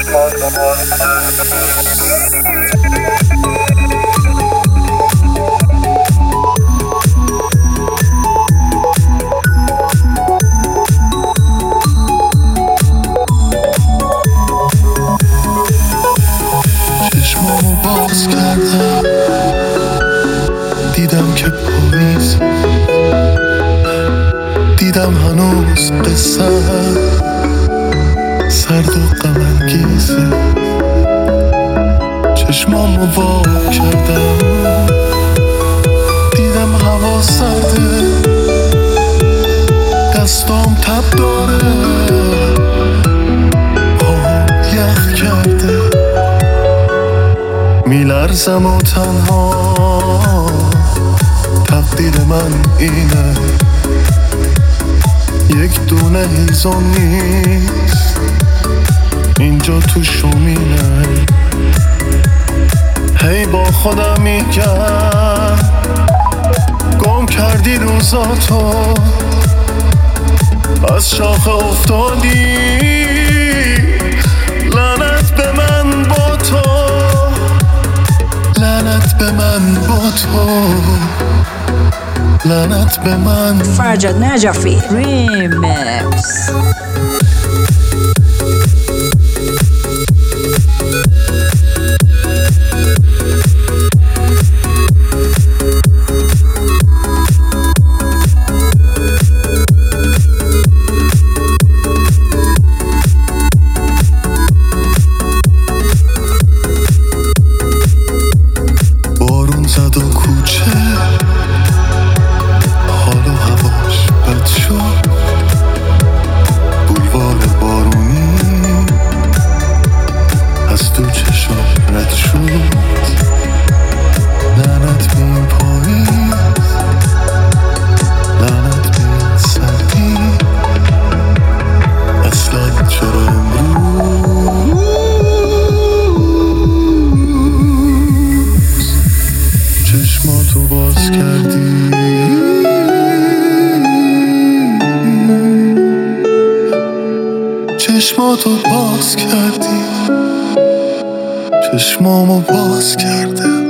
چشمامو باز کردم دیدم که پاییز، دیدم هنوز قصه سرد و غم انگیزه. چشمامو وا کردم دیدم هوا سرده، دستام تب داره، پام یخ کرده، میلرزم و تنها تقدیر من اینه، یک دونه هیزم نیست اینجا تو شومینه. هی با خودم میگم گم کردی روزاتو، از شاخه افتادی، لعنت به من با تو، لعنت به من با تو، لعنت به من. فرجاد نجفی ریمیکس. بارون زد و کوچه حال و هواش بد شد، بولوار بارونی از تو چشم رد شد، لعنت به این پاییز، لعنت به این سردی، اصلا چرا امروز چشماتو باز کردی؟ چشماتو باز کردی، چشمامو باز کرده.